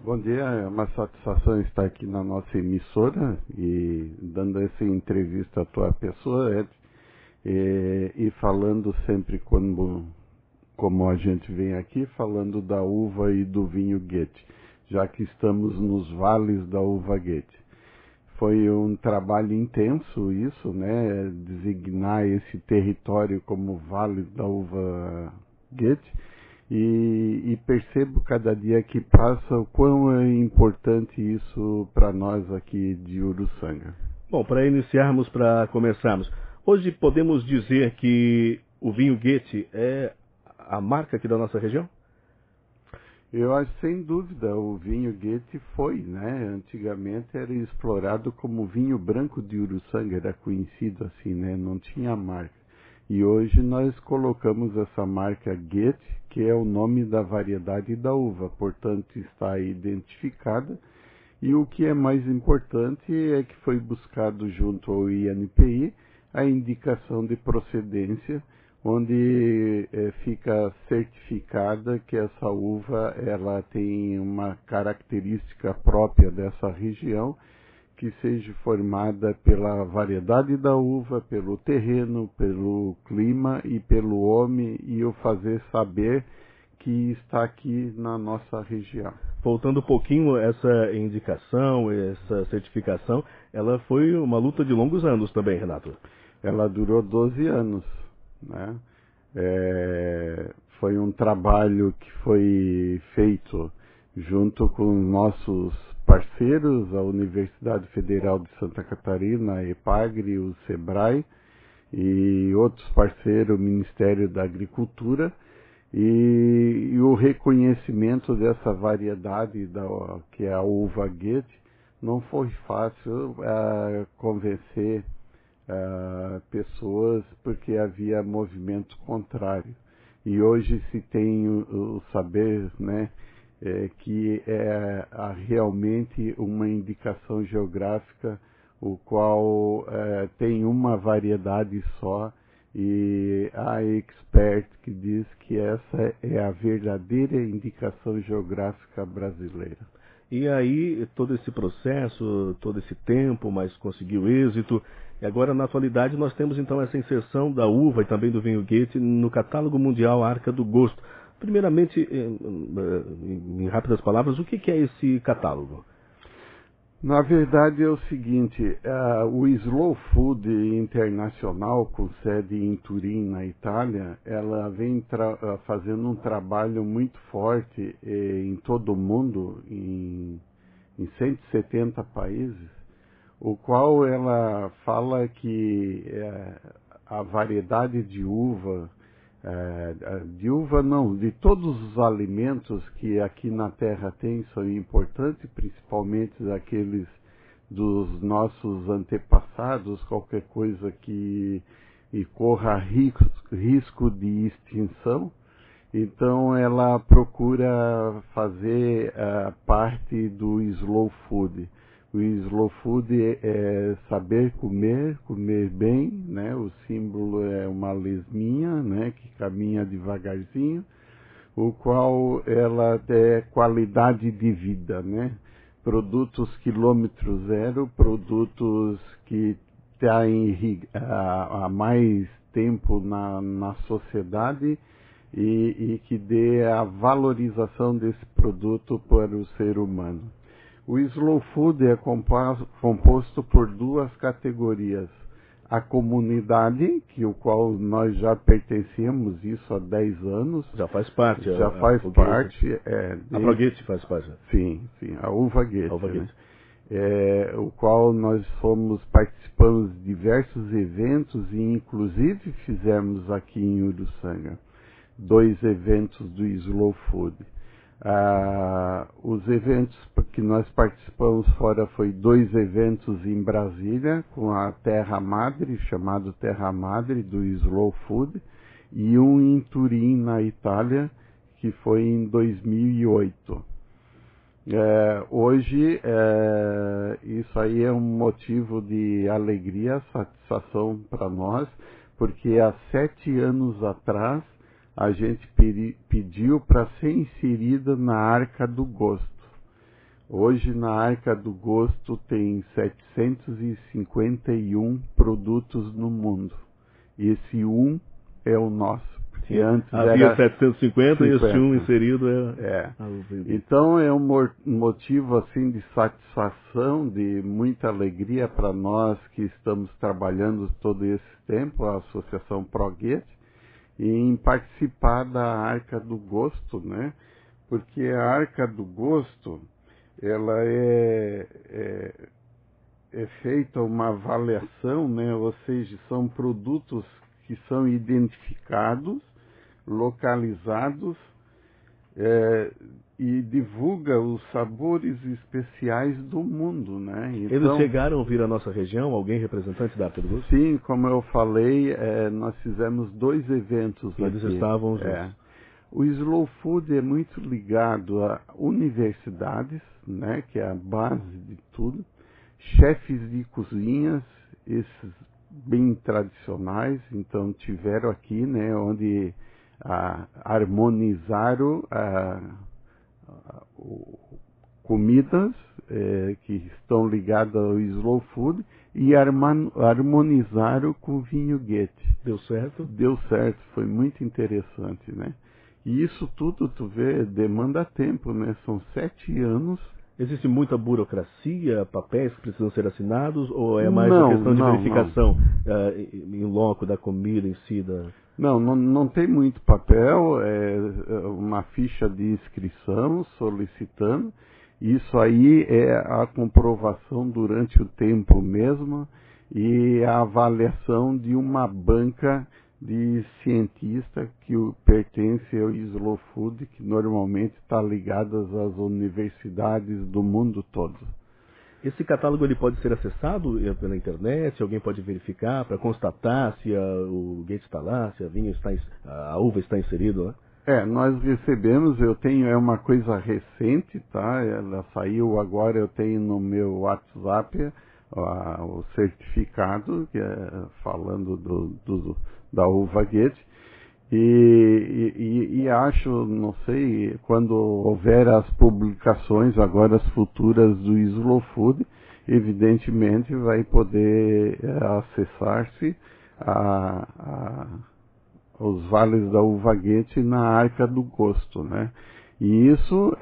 Bom dia, é uma satisfação estar aqui na nossa emissora e dando essa entrevista à tua pessoa, Ed, e falando sempre como a gente vem aqui, falando da uva e do vinho Goethe, já que estamos nos vales da uva Goethe. Foi um trabalho intenso isso, né, designar esse território como vale da uva Goethe. E percebo cada dia que passa o quão é importante isso para nós aqui de Uruçanga. Bom, para iniciarmos, para começarmos, hoje podemos dizer que o vinho Goethe é a marca aqui da nossa região? Eu acho, sem dúvida, o vinho Goethe foi, né? Antigamente era explorado como vinho branco de Uruçanga, era conhecido assim, né? Não tinha marca. E hoje nós colocamos essa marca Goethe, que é o nome da variedade da uva, portanto está identificada. E o que é mais importante é que foi buscado junto ao INPI a indicação de procedência, onde fica certificada que essa uva ela tem uma característica própria dessa região, que seja formada pela variedade da uva, pelo terreno, pelo clima e pelo homem, e o fazer saber que está aqui na nossa região. Voltando um pouquinho, essa indicação, essa certificação, ela foi uma luta de longos anos também, Renato. Ela durou 12 anos, né? Foi um trabalho que foi feito junto com nossos parceiros, a Universidade Federal de Santa Catarina, a EPAGRE, o SEBRAE e outros parceiros, o Ministério da Agricultura, e o reconhecimento dessa variedade, que é a uva Goethe, não foi fácil convencer pessoas, porque havia movimento contrário. E hoje se tem o saber, né, que é realmente uma indicação geográfica, o qual tem uma variedade só, e há expert que diz que essa é a verdadeira indicação geográfica brasileira. E aí, todo esse processo, todo esse tempo, mas conseguiu êxito. E agora, na atualidade, nós temos então essa inserção da uva e também do vinho Goethe no catálogo mundial Arca do Gosto. Primeiramente, em rápidas palavras, o que é esse catálogo? Na verdade é o seguinte, o Slow Food Internacional, com sede em Turim, na Itália, ela vem fazendo um trabalho muito forte em todo o mundo, em 170 países, o qual ela fala que a variedade de uva de todos os alimentos que aqui na Terra tem são importantes, principalmente aqueles dos nossos antepassados, qualquer coisa que corra risco de extinção. Então ela procura fazer parte do Slow Food. O Slow Food é saber comer bem, né? O símbolo é uma lesminha, né? Que caminha devagarzinho, o qual ela é qualidade de vida, né? Produtos quilômetro zero, produtos que têm há mais tempo na sociedade e que dê a valorização desse produto para o ser humano. O Slow Food é composto por duas categorias. A comunidade, o qual nós já pertencemos isso há 10 anos. Já faz parte. Já faz parte. A Goethe faz parte. Sim, a uva Goethe. Né? O qual nós participamos de diversos eventos e inclusive fizemos aqui em Uruçanga 2 eventos do Slow Food. Os eventos que nós participamos fora foi 2 eventos em Brasília com a Terra Madre, chamado Terra Madre do Slow Food, e um em Turim, na Itália, que foi em 2008. Hoje isso aí é um motivo de alegria, satisfação para nós, porque há 7 anos atrás a gente pediu para ser inserida na Arca do Gosto. Hoje na Arca do Gosto tem 751 produtos no mundo. Esse um é o nosso. Porque antes havia era 750 e esse um inserido a uva Guete. Então é um motivo assim de satisfação, de muita alegria para nós que estamos trabalhando todo esse tempo, a Associação ProGuete, em participar da Arca do Gosto, né? Porque a Arca do Gosto, ela é feita uma avaliação, né? Ou seja, são produtos que são identificados, localizados, e divulga os sabores especiais do mundo, né? Então, eles chegaram a vir à nossa região, alguém representante da Arca do Gosto? Sim, como eu falei, nós fizemos 2 eventos aqui. Eles estavam juntos. O Slow Food é muito ligado a universidades, né, que é a base de tudo, chefes de cozinhas, esses bem tradicionais, então tiveram aqui, né, onde harmonizaram comidas que estão ligadas ao Slow Food e harmonizaram com o vinho Guete. Deu certo? Deu certo, foi muito interessante, né? E isso tudo, tu vê, demanda tempo, né? São 7 anos. Existe muita burocracia, papéis que precisam ser assinados, ou é mais uma questão de verificação em loco da comida em si? Não tem muito papel, é uma ficha de inscrição solicitando. Isso aí é a comprovação durante o tempo mesmo e a avaliação de uma banca de cientista que pertence ao Slow Food, que normalmente está ligadas às universidades do mundo todo. Esse catálogo ele pode ser acessado pela internet? Alguém pode verificar para constatar se o Guete está lá, se a uva está inserida lá? Nós recebemos, é uma coisa recente, tá? Ela saiu agora, eu tenho no meu WhatsApp o certificado, que falando da uva Guete, e acho, não sei, quando houver as publicações, agora as futuras do Slow Food, evidentemente vai poder acessar-se os vales da uva Guete na Arca do Gosto, né? E isso,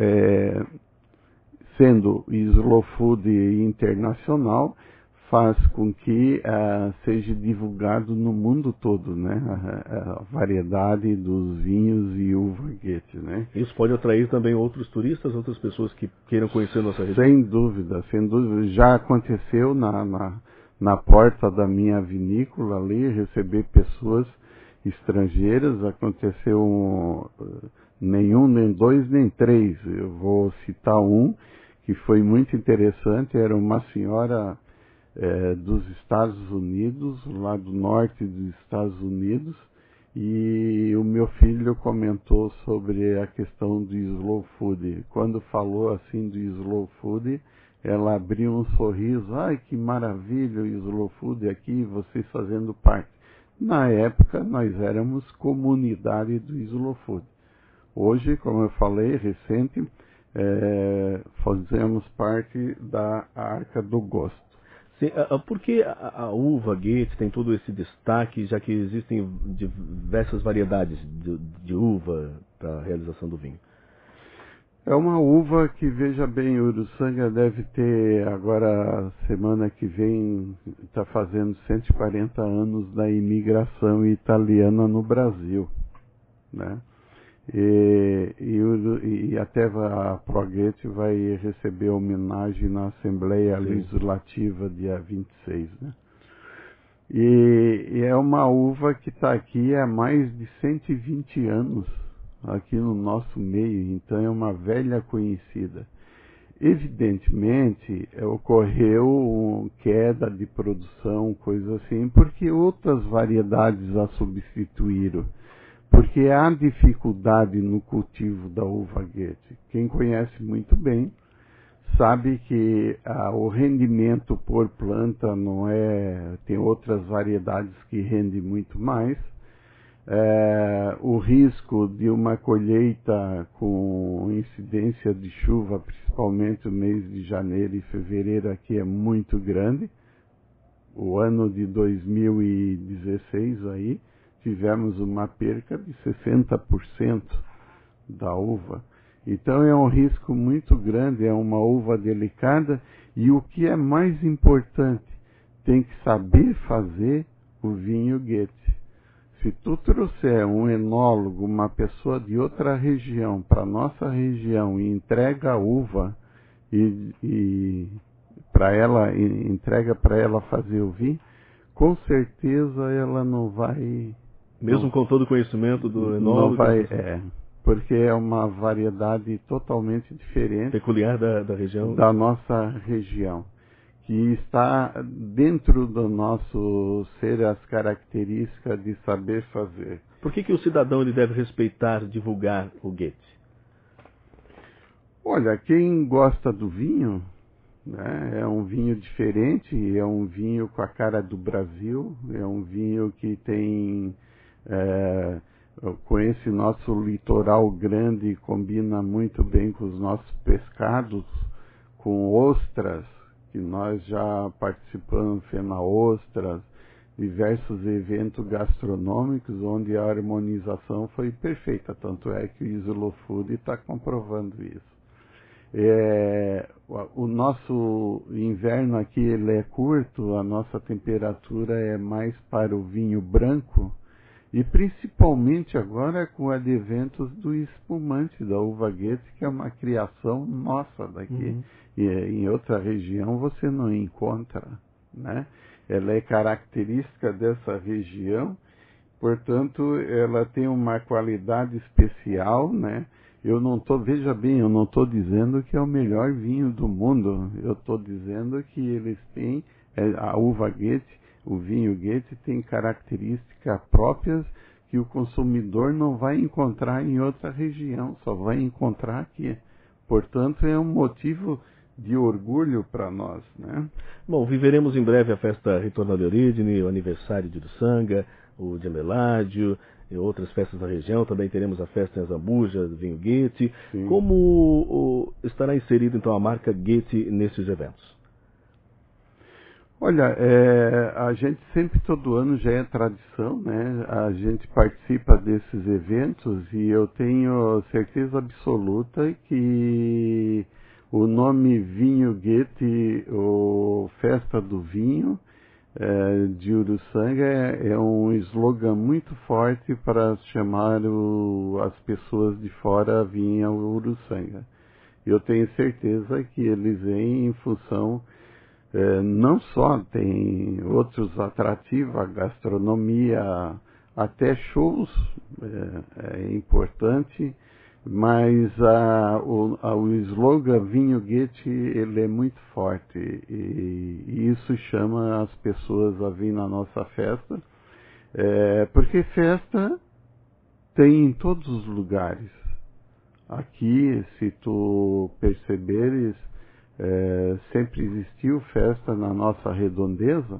sendo Slow Food internacional, faz com que seja divulgado no mundo todo, né? A variedade dos vinhos e uva Guete, né? Isso pode atrair também outros turistas, outras pessoas que queiram conhecer nossa região? Sem dúvida. Já aconteceu na porta da minha vinícola ali, receber pessoas estrangeiras, aconteceu nenhum, nem 2, nem 3. Eu vou citar um que foi muito interessante, era uma senhora dos Estados Unidos, lá do norte dos Estados Unidos, e o meu filho comentou sobre a questão do Slow Food. Quando falou assim do Slow Food, ela abriu um sorriso, ai que maravilha o Slow Food aqui, vocês fazendo parte. Na época nós éramos comunidade do Slow Food. Hoje, como eu falei, recente, fazemos parte da Arca do Gosto. Por que a uva Guete tem todo esse destaque, já que existem diversas variedades de uva para a realização do vinho? É uma uva que, veja bem, o Uruçanga deve ter, agora, semana que vem, está fazendo 140 anos da imigração italiana no Brasil, né? E até a ProGuete vai receber homenagem na Assembleia Legislativa dia 26, né? E é uma uva que está aqui há mais de 120 anos, aqui no nosso meio, então é uma velha conhecida. Evidentemente, ocorreu queda de produção, coisa assim, porque outras variedades a substituíram. Porque há dificuldade no cultivo da uva Guete. Quem conhece muito bem sabe que o rendimento por planta não tem outras variedades que rendem muito mais. O risco de uma colheita com incidência de chuva, principalmente no mês de janeiro e fevereiro, aqui é muito grande. O ano de 2016 aí, tivemos uma perca de 60% da uva. Então é um risco muito grande, é uma uva delicada, e o que é mais importante, tem que saber fazer o vinho Goethe. Se tu trouxer um enólogo, uma pessoa de outra região, para nossa região, e entrega a uva e entrega para ela fazer o vinho, com certeza ela não vai... Mesmo com todo o conhecimento do enólogo? Não vai, porque é uma variedade totalmente diferente. Peculiar da região? Da nossa região, que está dentro do nosso ser as características de saber fazer. Por que o cidadão ele deve respeitar, divulgar o Goethe? Olha, quem gosta do vinho, né, é um vinho diferente, é um vinho com a cara do Brasil, é um vinho que tem, com esse nosso litoral grande, combina muito bem com os nossos pescados, com ostras, que nós já participamos, FENA-Ostras, diversos eventos gastronômicos, onde a harmonização foi perfeita, tanto é que o Slow Food está comprovando isso. O nosso inverno aqui ele é curto, a nossa temperatura é mais para o vinho branco, e principalmente agora com o advento do espumante da uva Goethe, que é uma criação nossa daqui. E em outra região você não encontra, né? Ela é característica dessa região, portanto ela tem uma qualidade especial, né? Veja bem, eu não estou dizendo que é o melhor vinho do mundo, eu estou dizendo que eles têm, a uva Goethe, o vinho Goethe tem características próprias que o consumidor não vai encontrar em outra região, só vai encontrar aqui. Portanto, é um motivo de orgulho para nós, né? Bom, viveremos em breve a festa Ritorno de Origine, o aniversário de Uruçanga, o de Ameládio e outras festas da região. Também teremos a festa em Azambuja, do vinho Goethe. Sim. Como estará inserido então a marca Goethe nesses eventos? Olha, a gente sempre, todo ano, já é tradição, né? A gente participa desses eventos e eu tenho certeza absoluta que o nome Vinho Goethe, ou Festa do Vinho de Uruçanga, é um slogan muito forte para chamar as pessoas de fora a vir ao Uruçanga. Eu tenho certeza que eles vêm em função... não só tem outros atrativos, a gastronomia, até shows é importante, mas o slogan Vinho Goethe ele é muito forte e isso chama as pessoas a vir na nossa festa, porque festa tem em todos os lugares. Aqui, se tu perceberes, sempre existiu festa na nossa redondeza,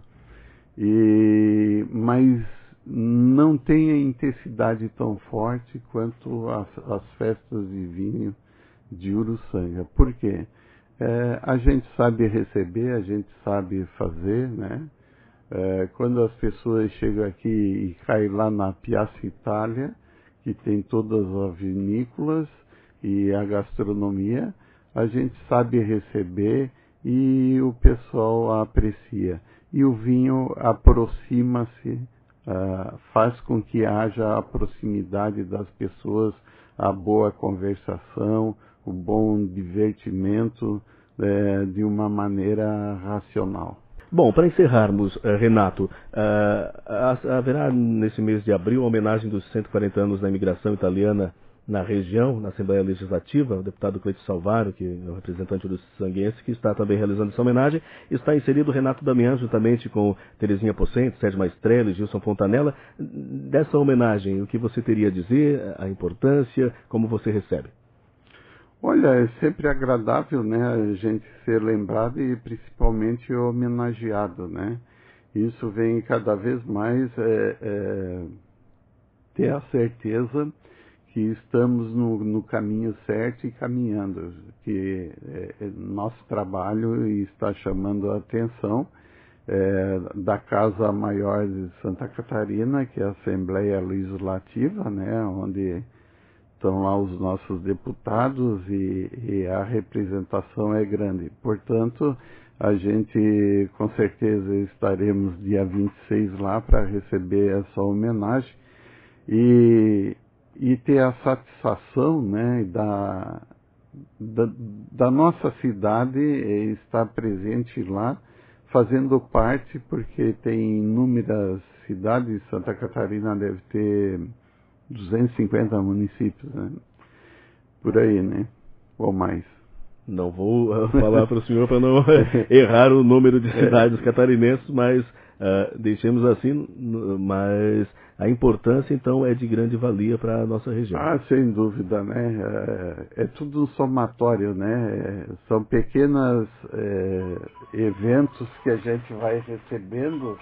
mas não tem a intensidade tão forte quanto as festas de vinho de Uruçanga. Por quê? A gente sabe receber, a gente sabe fazer, né? Quando as pessoas chegam aqui e caem lá na Piazza Itália, que tem todas as vinícolas e a gastronomia, a gente sabe receber e o pessoal aprecia. E o vinho aproxima-se, faz com que haja a proximidade das pessoas, a boa conversação, o bom divertimento de uma maneira racional. Bom, para encerrarmos, Renato, haverá nesse mês de abril a homenagem dos 140 anos da imigração italiana na região, na Assembleia Legislativa. O deputado Cleito Salvaro, que é o representante do sanguense, que está também realizando essa homenagem. Está inserido o Renato Damião, juntamente com Terezinha Pocente, Sérgio Maestrelli, Gilson Fontanella. Dessa homenagem, o que você teria a dizer, a importância, como você recebe? Olha, é sempre agradável, né, a gente ser lembrado e principalmente homenageado, né? Isso vem cada vez mais ter a certeza que estamos no caminho certo e caminhando, que nosso trabalho está chamando a atenção da Casa Maior de Santa Catarina, que é a Assembleia Legislativa, né, onde estão lá os nossos deputados e a representação é grande. Portanto, a gente com certeza estaremos dia 26 lá para receber essa homenagem e ter a satisfação, né, da nossa cidade estar presente lá, fazendo parte, porque tem inúmeras cidades. Santa Catarina deve ter 250 municípios, né? Por aí, né? Ou mais. Não vou falar para o senhor para não errar o número de cidades catarinenses, mas deixemos assim, mas a importância então é de grande valia para a nossa região. Ah, sem dúvida, né? É tudo um somatório, né? São pequenos eventos que a gente vai recebendo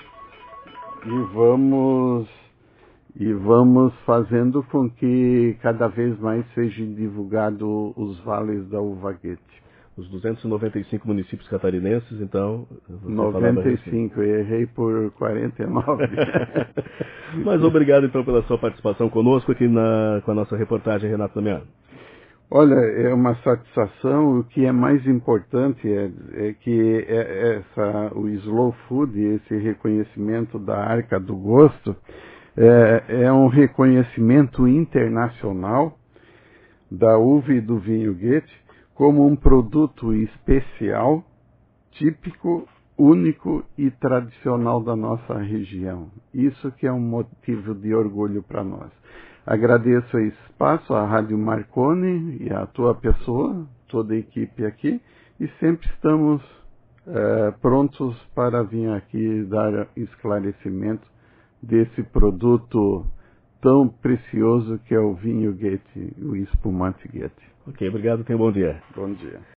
e vamos fazendo com que cada vez mais seja divulgado os vales da Uva Goethe. Os 295 municípios catarinenses, então... 95, eu errei por 49. Mas obrigado então pela sua participação conosco aqui com a nossa reportagem, Renato Damiano. Olha, é uma satisfação. O que é mais importante é que o Slow Food, esse reconhecimento da Arca do Gosto, é um reconhecimento internacional da uva e do vinho Goethe como um produto especial, típico, único e tradicional da nossa região. Isso que é um motivo de orgulho para nós. Agradeço esse espaço à Rádio Marconi e à tua pessoa, toda a equipe aqui, e sempre estamos prontos para vir aqui dar esclarecimento desse produto tão precioso que é o vinho Goethe, o espumante Goethe. Ok, obrigado, tenha um bom dia. Bom dia.